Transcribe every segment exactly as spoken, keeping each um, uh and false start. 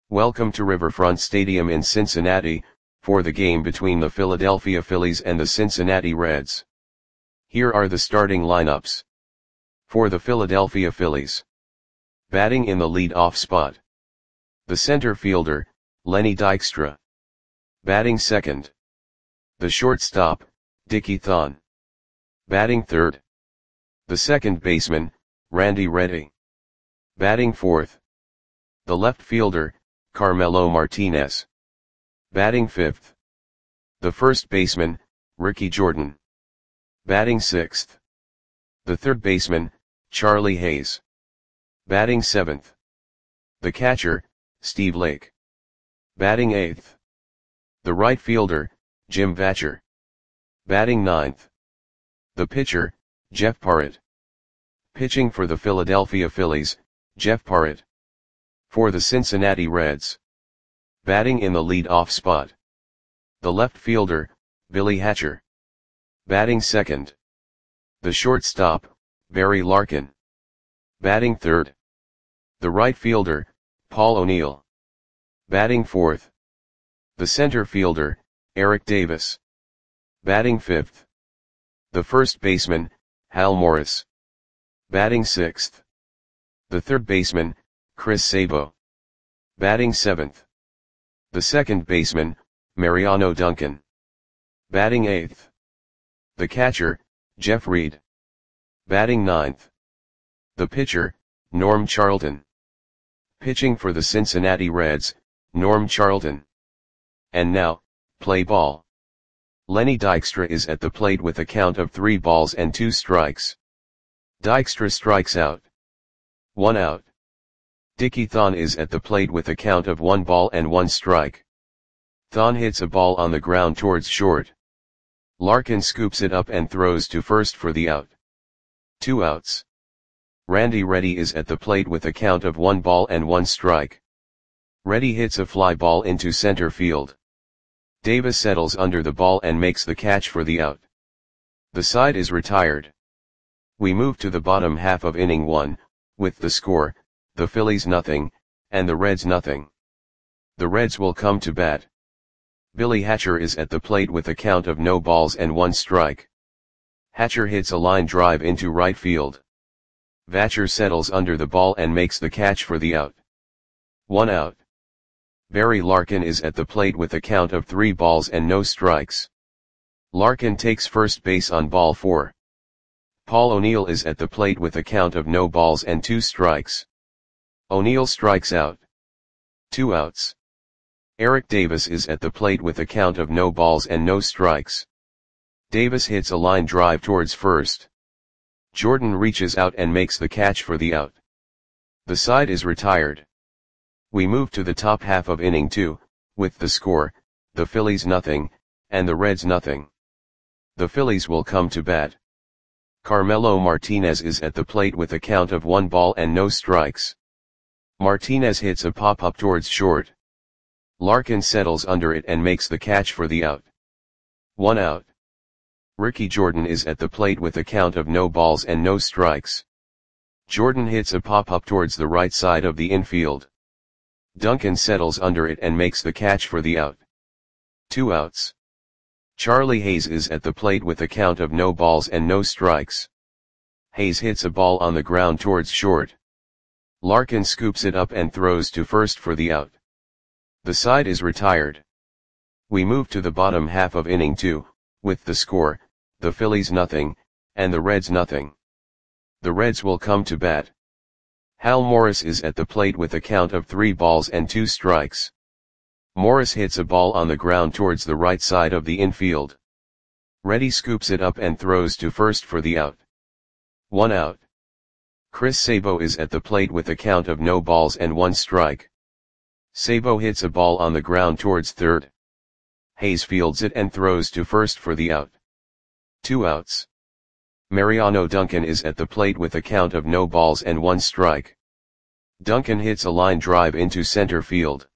Welcome to Riverfront Stadium in Cincinnati, for the game between the Philadelphia Phillies and the Cincinnati Reds. Here are the starting lineups. For the Philadelphia Phillies. Batting in the lead-off spot. The center fielder, Lenny Dykstra. Batting second. The shortstop, Dickie Thon. Batting third. The second baseman, Randy Reddy. Batting fourth. The left fielder, Carmelo Martinez. Batting fifth. The first baseman, Ricky Jordan. Batting sixth. The third baseman, Charlie Hayes. Batting seventh. The catcher, Steve Lake. Batting eighth. The right fielder, Jim Vatcher. Batting ninth. The pitcher, Jeff Parrott. Pitching for the Philadelphia Phillies, Jeff Parrott. For the Cincinnati Reds. Batting in the lead-off spot. The left fielder, Billy Hatcher. Batting second. The shortstop, Barry Larkin. Batting third. The right fielder, Paul O'Neill. Batting fourth. The center fielder, Eric Davis. Batting fifth. The first baseman, Hal Morris. Batting sixth. The third baseman, Chris Sabo. Batting seventh. The second baseman, Mariano Duncan. Batting eighth. The catcher, Jeff Reed. Batting ninth. The pitcher, Norm Charlton. Pitching for the Cincinnati Reds, Norm Charlton. And now, play ball. Lenny Dykstra is at the plate with a count of three balls and two strikes. Dykstra strikes out. One out. Dickie Thon is at the plate with a count of one ball and one strike. Thon hits a ball on the ground towards short. Larkin scoops it up and throws to first for the out. Two outs. Randy Reddy is at the plate with a count of one ball and one strike. Reddy hits a fly ball into center field. Davis settles under the ball and makes the catch for the out. The side is retired. We move to the bottom half of inning one, with the score, the Phillies nothing, and the Reds nothing. The Reds will come to bat. Billy Hatcher is at the plate with a count of no balls and one strike. Hatcher hits a line drive into right field. Vatcher settles under the ball and makes the catch for the out. One out. Barry Larkin is at the plate with a count of three balls and no strikes. Larkin takes first base on ball four. Paul O'Neill is at the plate with a count of no balls and two strikes. O'Neill strikes out. Two outs. Eric Davis is at the plate with a count of no balls and no strikes. Davis hits a line drive towards first. Jordan reaches out and makes the catch for the out. The side is retired. We move to the top half of inning two, with the score, the Phillies nothing, and the Reds nothing. The Phillies will come to bat. Carmelo Martinez is at the plate with a count of one ball and no strikes. Martinez hits a pop-up towards short. Larkin settles under it and makes the catch for the out. One out. Ricky Jordan is at the plate with a count of no balls and no strikes. Jordan hits a pop-up towards the right side of the infield. Duncan settles under it and makes the catch for the out. Two outs. Charlie Hayes is at the plate with a count of no balls and no strikes. Hayes hits a ball on the ground towards short. Larkin scoops it up and throws to first for the out. The side is retired. We move to the bottom half of inning two, with the score, the Phillies nothing, and the Reds nothing. The Reds will come to bat. Hal Morris is at the plate with a count of three balls and two strikes. Morris hits a ball on the ground towards the right side of the infield. Reddy scoops it up and throws to first for the out. One out. Chris Sabo is at the plate with a count of no balls and one strike. Sabo hits a ball on the ground towards third. Hayes fields it and throws to first for the out. Two outs. Mariano Duncan is at the plate with a count of no balls and one strike. Duncan hits a line drive into center field.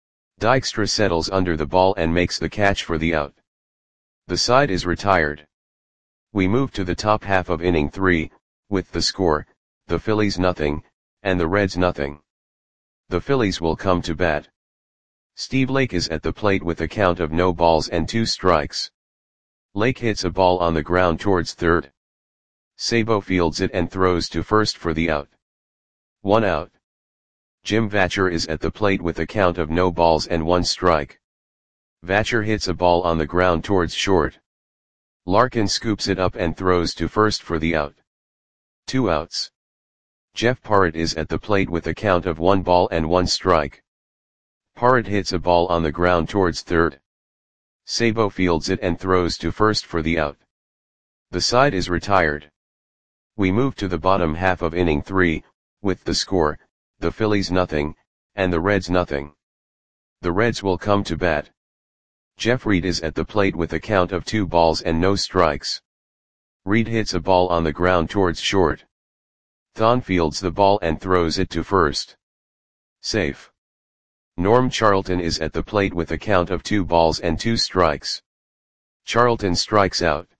Dykstra settles under the ball and makes the catch for the out. The side is retired. We move to the top half of inning three, with the score, the Phillies nothing, and the Reds nothing. The Phillies will come to bat. Steve Lake is at the plate with a count of no balls and two strikes. Lake hits a ball on the ground towards third. Sabo fields it and throws to first for the out. One out. Jim Vatcher is at the plate with a count of no balls and one strike. Vatcher hits a ball on the ground towards short. Larkin scoops it up and throws to first for the out. Two outs. Jeff Parrott is at the plate with a count of one ball and one strike. Parrott hits a ball on the ground towards third. Sabo fields it and throws to first for the out. The side is retired. We move to the bottom half of inning three, with the score, the Phillies nothing, and the Reds nothing. The Reds will come to bat. Jeff Reed is at the plate with a count of two balls and no strikes. Reed hits a ball on the ground towards short. Thon fields the ball and throws it to first. Safe. Norm Charlton is at the plate with a count of two balls and two strikes. Charlton strikes out.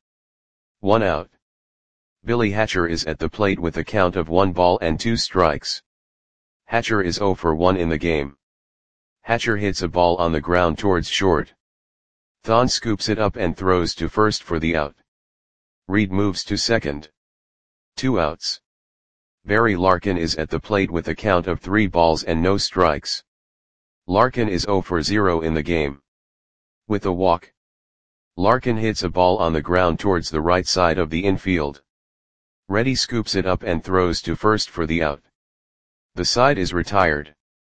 One out. Billy Hatcher is at the plate with a count of one ball and two strikes. Hatcher is oh for one in the game. Hatcher hits a ball on the ground towards short. Thon scoops it up and throws to first for the out. Reed moves to second. Two outs. Barry Larkin is at the plate with a count of three balls and no strikes. Larkin is oh for zero in the game. With a walk. Larkin hits a ball on the ground towards the right side of the infield. Reddy scoops it up and throws to first for the out. The side is retired.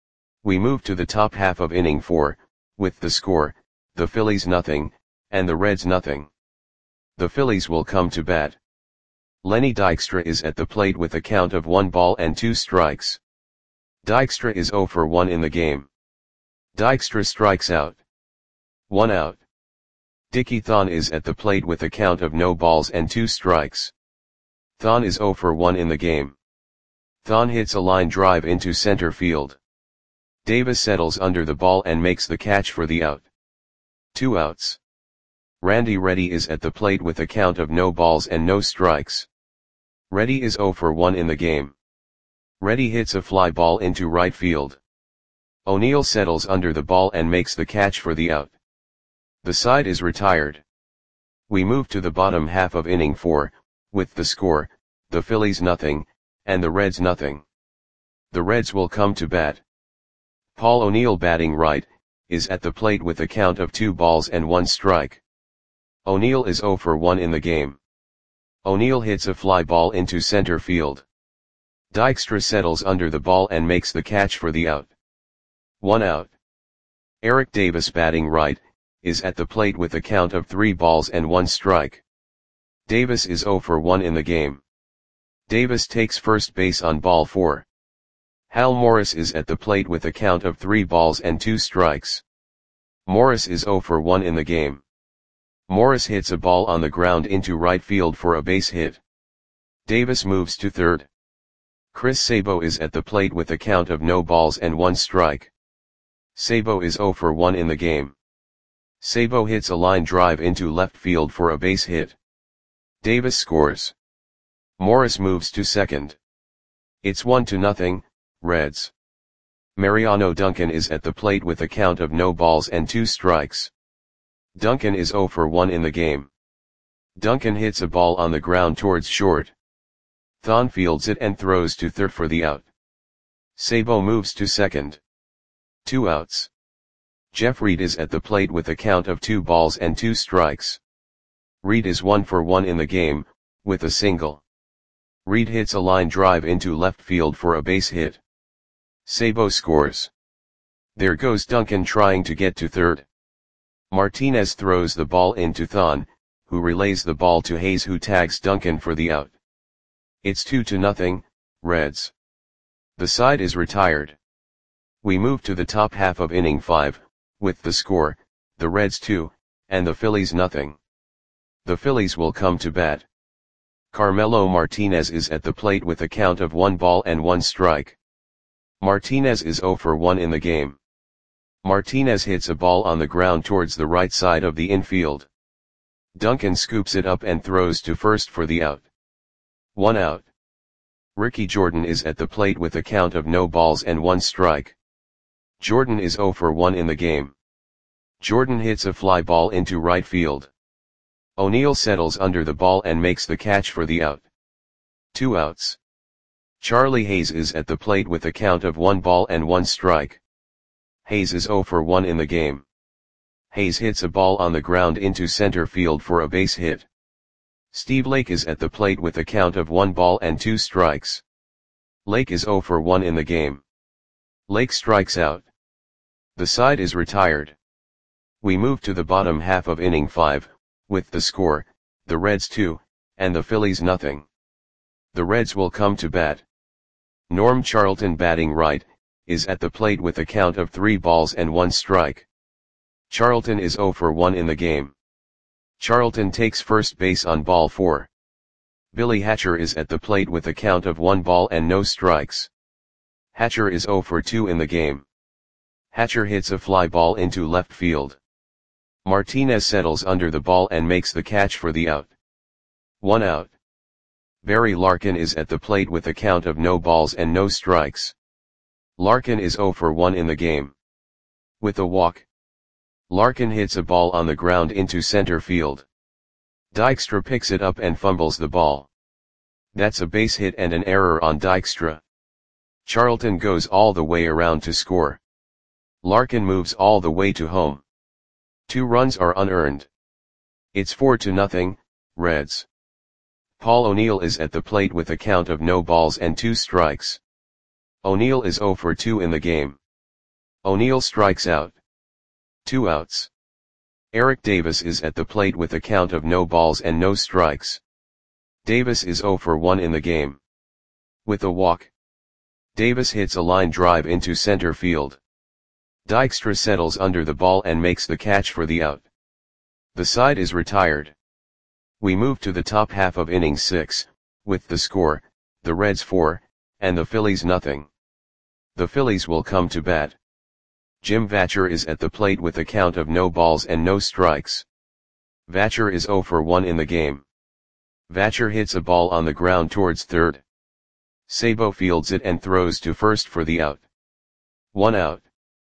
We move to the top half of inning four, with the score, the Phillies nothing, and the Reds nothing. The Phillies will come to bat. Lenny Dykstra is at the plate with a count of one ball and two strikes. Dykstra is oh for one in the game. Dykstra strikes out. One out. Dickie Thon is at the plate with a count of no balls and two strikes. Thon is oh for one in the game. Thon hits a line drive into center field. Davis settles under the ball and makes the catch for the out. Two outs. Randy Reddy is at the plate with a count of no balls and no strikes. Reddy is oh for one in the game. Reddy hits a fly ball into right field. O'Neill settles under the ball and makes the catch for the out. The side is retired. We move to the bottom half of inning four, with the score, the Phillies nothing, and the Reds nothing. The Reds will come to bat. Paul O'Neill batting right, is at the plate with a count of two balls and one strike. O'Neill is oh for one in the game. O'Neill hits a fly ball into center field. Dykstra settles under the ball and makes the catch for the out. One out. Eric Davis batting right, is at the plate with a count of three balls and one strike. Davis is oh for one in the game. Davis takes first base on ball four. Hal Morris is at the plate with a count of three balls and two strikes. Morris is oh for one in the game. Morris hits a ball on the ground into right field for a base hit. Davis moves to third. Chris Sabo is at the plate with a count of no balls and one strike. Sabo is oh for one in the game. Sabo hits a line drive into left field for a base hit. Davis scores. Morris moves to second. It's one to nothing, Reds. Mariano Duncan is at the plate with a count of no balls and two strikes. Duncan is oh for one in the game. Duncan hits a ball on the ground towards short. Thon fields it and throws to third for the out. Sabo moves to second. Two outs. Jeff Reed is at the plate with a count of two balls and two strikes. Reed is one for one in the game, with a single. Reed hits a line drive into left field for a base hit. Sabo scores. There goes Duncan trying to get to third. Martinez throws the ball into Thon, who relays the ball to Hayes, who tags Duncan for the out. It's two to nothing, Reds. The side is retired. We move to the top half of inning five, with the score, the Reds two, and the Phillies nothing. The Phillies will come to bat. Carmelo Martinez is at the plate with a count of one ball and one strike. Martinez is oh for one in the game. Martinez hits a ball on the ground towards the right side of the infield. Duncan scoops it up and throws to first for the out. One out. Ricky Jordan is at the plate with a count of no balls and one strike. Jordan is zero for one in the game. Jordan hits a fly ball into right field. O'Neill settles under the ball and makes the catch for the out. Two outs. Charlie Hayes is at the plate with a count of one ball and one strike. Hayes is zero for one in the game. Hayes hits a ball on the ground into center field for a base hit. Steve Lake is at the plate with a count of one ball and two strikes. Lake is zero for one in the game. Lake strikes out. The side is retired. We move to the bottom half of inning five, with the score, the Reds two, and the Phillies nothing. The Reds will come to bat. Norm Charlton, batting right, is at the plate with a count of three balls and one strike. Charlton is zero for one in the game. Charlton takes first base on ball four. Billy Hatcher is at the plate with a count of one ball and no strikes. Hatcher is zero for two in the game. Hatcher hits a fly ball into left field. Martinez settles under the ball and makes the catch for the out. One out. Barry Larkin is at the plate with a count of no balls and no strikes. Larkin is zero for one in the game. With a walk, Larkin hits a ball on the ground into center field. Dykstra picks it up and fumbles the ball. That's a base hit and an error on Dykstra. Charlton goes all the way around to score. Larkin moves all the way to home. Two runs are unearned. It's four to nothing, Reds. Paul O'Neill is at the plate with a count of no balls and two strikes. O'Neill is zero for two in the game. O'Neill strikes out. Two outs. Eric Davis is at the plate with a count of no balls and no strikes. Davis is zero for one in the game. With a walk, Davis hits a line drive into center field. Dykstra settles under the ball and makes the catch for the out. The side is retired. We move to the top half of inning six, with the score, the Reds four, and the Phillies nothing. The Phillies will come to bat. Jim Vatcher is at the plate with a count of no balls and no strikes. Vatcher is zero for one in the game. Vatcher hits a ball on the ground towards third. Sabo fields it and throws to first for the out. One out.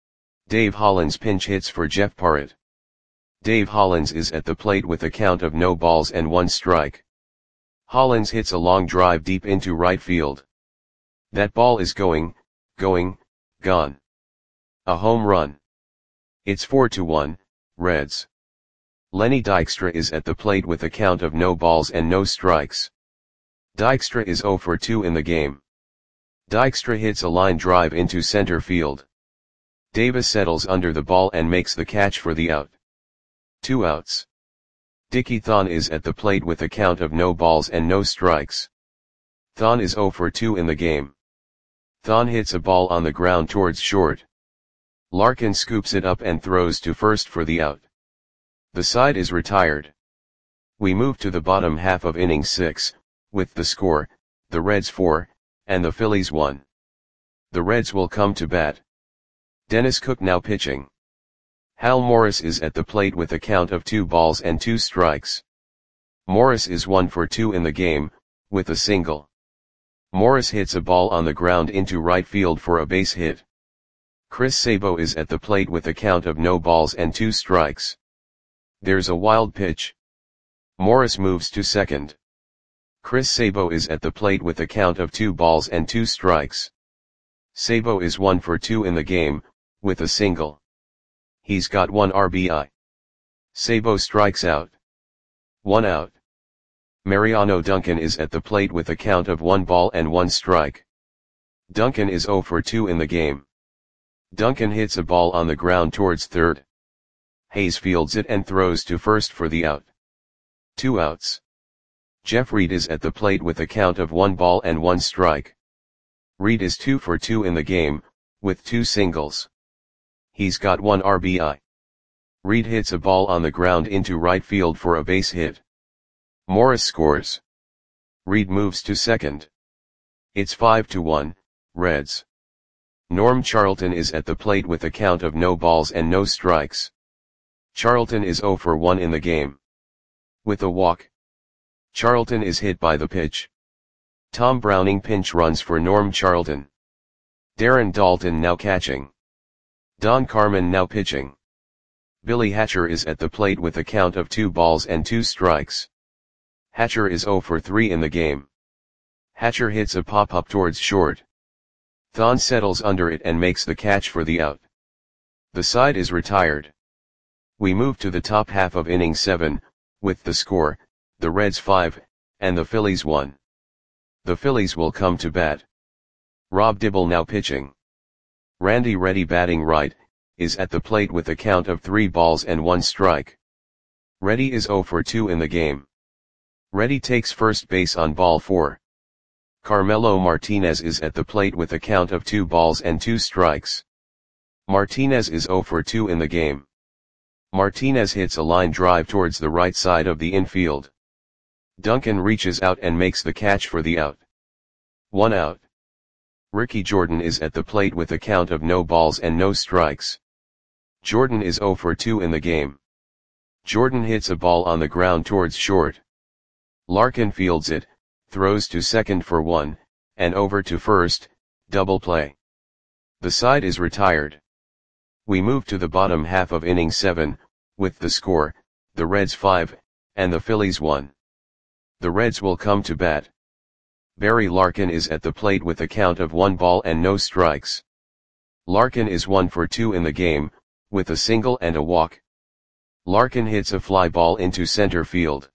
Dave Hollins pinch hits for Jeff Parrott. Dave Hollins is at the plate with a count of no balls and one strike. Hollins hits a long drive deep into right field. That ball is going, going, gone. A home run. It's four to one, Reds. Lenny Dykstra is at the plate with a count of no balls and no strikes. Dykstra is zero for two in the game. Dykstra hits a line drive into center field. Davis settles under the ball and makes the catch for the out. Two outs. Dickie Thon is at the plate with a count of no balls and no strikes. Thon is zero for two in the game. Thon hits a ball on the ground towards short. Larkin scoops it up and throws to first for the out. The side is retired. We move to the bottom half of inning six, with the score, the Reds four, and the Phillies one. The Reds will come to bat. Dennis Cook now pitching. Hal Morris is at the plate with a count of two balls and two strikes. Morris is one for two in the game, with a single. Morris hits a ball on the ground into right field for a base hit. Chris Sabo is at the plate with a count of no balls and two strikes. There's a wild pitch. Morris moves to second. Chris Sabo is at the plate with a count of two balls and two strikes. Sabo is one for two in the game, with a single. He's got one R B I. Sabo strikes out. One out. Mariano Duncan is at the plate with a count of one ball and one strike. Duncan is zero for two in the game. Duncan hits a ball on the ground towards third. Hayes fields it and throws to first for the out. Two outs. Jeff Reed is at the plate with a count of one ball and one strike. Reed is two for two in the game, with two singles. He's got one R B I. Reed hits a ball on the ground into right field for a base hit. Morris scores. Reed moves to second. It's five to one, Reds. Norm Charlton is at the plate with a count of no balls and no strikes. Charlton is zero for one in the game. With a walk, Charlton is hit by the pitch. Tom Browning pinch runs for Norm Charlton. Darren Daulton now catching. Don Carmen now pitching. Billy Hatcher is at the plate with a count of two balls and two strikes. Hatcher is oh for three in the game. Hatcher hits a pop-up towards short. Thon settles under it and makes the catch for the out. The side is retired. We move to the top half of inning seven, with the score, the Reds five, and the Phillies one. The Phillies will come to bat. Rob Dibble now pitching. Randy Reddy batting right, is at the plate with a count of three balls and one strike. Reddy is oh for two in the game. Reddy takes first base on ball four. Carmelo Martinez is at the plate with a count of two balls and two strikes. Martinez is oh for two in the game. Martinez hits a line drive towards the right side of the infield. Duncan reaches out and makes the catch for the out. One out. Ricky Jordan is at the plate with a count of no balls and no strikes. Jordan is oh for two in the game. Jordan hits a ball on the ground towards short. Larkin fields it, throws to second for one, and over to first, double play. The side is retired. We move to the bottom half of inning seven, with the score, the Reds five, and the Phillies one. The Reds will come to bat. Barry Larkin is at the plate with a count of one ball and no strikes. Larkin is one for two in the game, with a single and a walk. Larkin hits a fly ball into center field.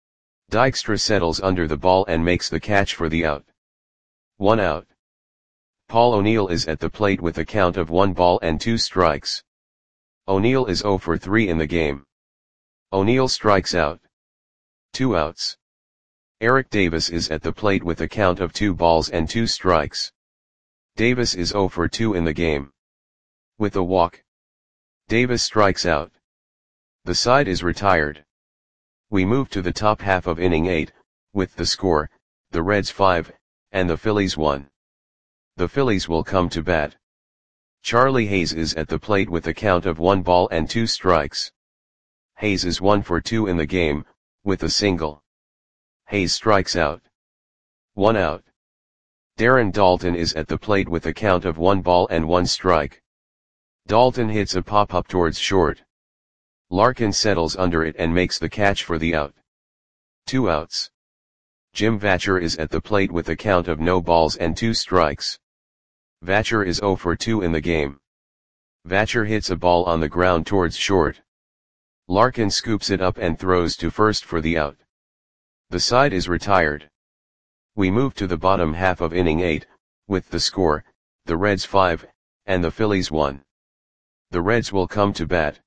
Dykstra settles under the ball and makes the catch for the out. One out. Paul O'Neill is at the plate with a count of one ball and two strikes. O'Neill is oh for three in the game. O'Neill strikes out. Two outs. Eric Davis is at the plate with a count of two balls and two strikes. Davis is oh for two in the game. With a walk. Davis strikes out. The side is retired. We move to the top half of inning eight, with the score, the Reds five, and the Phillies one. The Phillies will come to bat. Charlie Hayes is at the plate with a count of one ball and two strikes. Hayes is one for two in the game, with a single. Hayes strikes out. One out. Darren Dalton is at the plate with a count of one ball and one strike. Dalton hits a pop-up towards short. Larkin settles under it and makes the catch for the out. Two outs. Jim Vatcher is at the plate with a count of no balls and two strikes. Vatcher is oh for two in the game. Vatcher hits a ball on the ground towards short. Larkin scoops it up and throws to first for the out. The side is retired. We move to the bottom half of inning eight, with the score, the Reds five, and the Phillies one. The Reds will come to bat.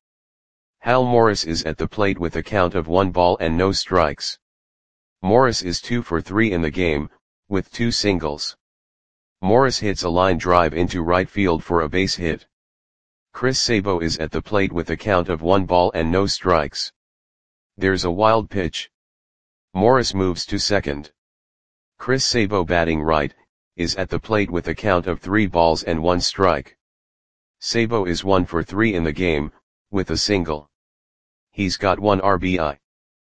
Hal Morris is at the plate with a count of one ball and no strikes. Morris is two for three in the game, with two singles. Morris hits a line drive into right field for a base hit. Chris Sabo is at the plate with a count of one ball and no strikes. There's a wild pitch. Morris moves to second. Chris Sabo batting right, is at the plate with a count of three balls and one strike. Sabo is one for three in the game, with a single. He's got one R B I.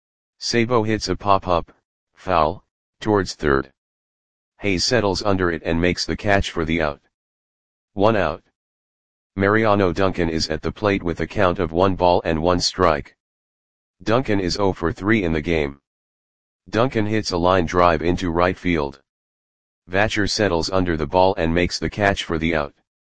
Sabo hits a pop-up, foul, towards third. Hayes settles under it and makes the catch for the out. One out. Mariano Duncan is at the plate with a count of one ball and one strike. Duncan is oh for three in the game. Duncan hits a line drive into right field. Vatcher settles under the ball and makes the catch for the out.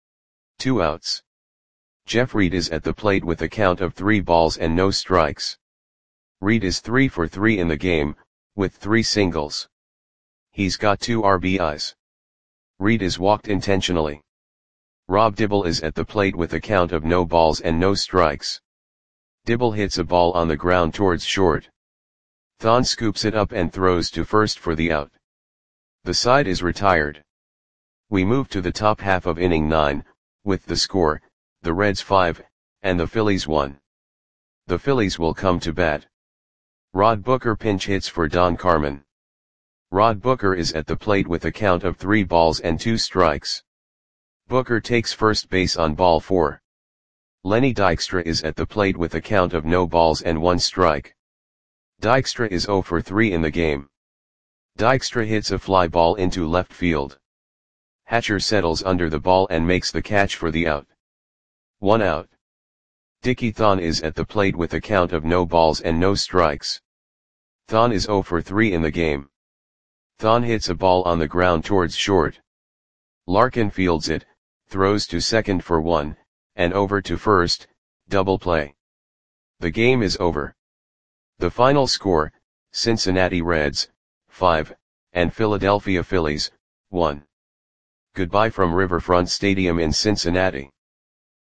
Two outs. Jeff Reed is at the plate with a count of three balls and no strikes. Reed is three for three in the game, with three singles. He's got two R B Is. Reed is walked intentionally. Rob Dibble is at the plate with a count of no balls and no strikes. Dibble hits a ball on the ground towards short. Thon scoops it up and throws to first for the out. The side is retired. We move to the top half of inning nine, with the score, the Reds five, and the Phillies one. The Phillies will come to bat. Rod Booker pinch hits for Don Carmen. Rod Booker is at the plate with a count of three balls and two strikes. Booker takes first base on ball four. Lenny Dykstra is at the plate with a count of no balls and one strike. Dykstra is oh for three in the game. Dykstra hits a fly ball into left field. Hatcher settles under the ball and makes the catch for the out. one out. Dickie Thon is at the plate with a count of no balls and no strikes. Thon is zero for three in the game. Thon hits a ball on the ground towards short. Larkin fields it, throws to second for one, and over to first, double play. The game is over. The final score, Cincinnati Reds, five, and Philadelphia Phillies, one. Goodbye from Riverfront Stadium in Cincinnati.